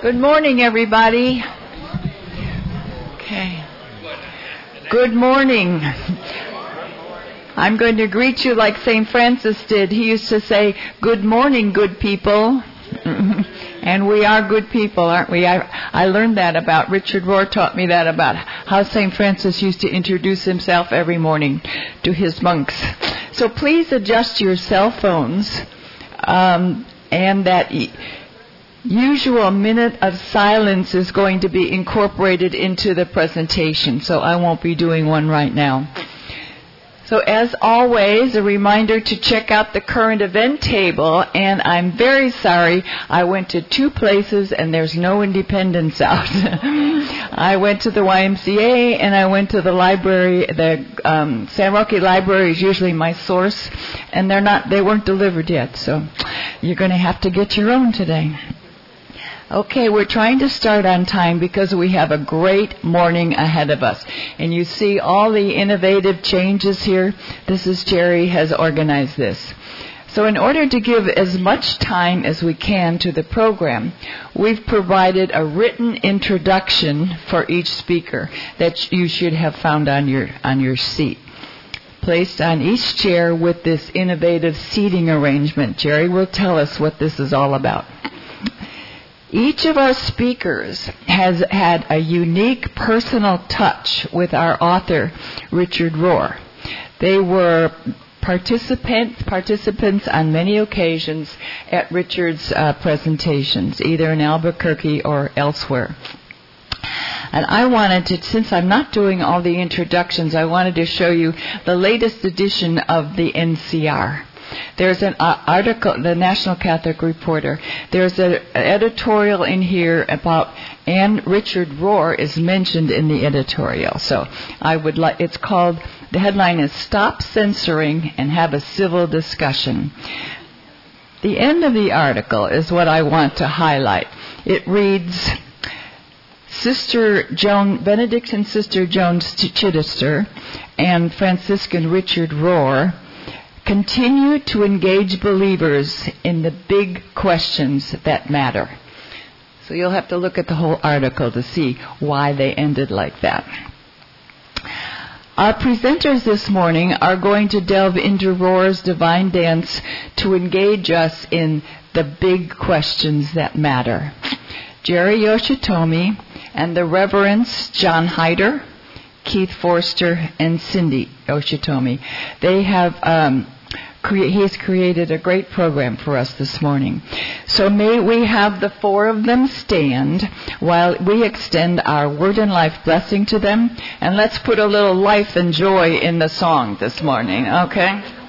Good morning, everybody. Okay. Good morning. I'm going to greet you like St. Francis did. He used to say, "Good morning, good people." And we are good people, aren't we? I learned that about, Richard Rohr taught me that about how St. Francis used to introduce himself every morning to his monks. So please adjust your cell phones, and that usual minute of silence is going to be incorporated into the presentation, so I won't be doing one right now. So as always, a reminder to check out the current event table, and I'm very sorry, I went to two places and there's no Independence out. I went to the YMCA and I went to the library. The San Roque Library is usually my source, and they weren't delivered yet, so you're going to have to get your own today. Okay, we're trying to start on time because we have a great morning ahead of us. And you see all the innovative changes here. This is Jerry has organized this. So in order to give as much time as we can to the program, we've provided a written introduction for each speaker that you should have found on your seat, placed on each chair with this innovative seating arrangement. Jerry will tell us what this is all about. Each of our speakers has had a unique personal touch with our author, Richard Rohr. They were participants on many occasions at Richard's presentations, either in Albuquerque or elsewhere. And I wanted to, since I'm not doing all the introductions, I wanted to show you the latest edition of the NCR. There's an article, the National Catholic Reporter. There's an editorial in here about, and Richard Rohr is mentioned in the editorial. So it's called, the headline is "Stop Censoring and Have a Civil Discussion." The end of the article is what I want to highlight. It reads, Benedictine Sister Joan Chittister and Franciscan Richard Rohr continue to engage believers in the big questions that matter. So you'll have to look at the whole article to see why they ended like that. Our presenters this morning are going to delve into Rohr's divine dance to engage us in the big questions that matter. Jerry Yoshitomi and the Reverends John Hyder, Keith Forster, and Cindy Yoshitomi. They have he's created a great program for us this morning. So may we have the four of them stand while we extend our word and life blessing to them, and let's put a little life and joy in the song this morning, okay?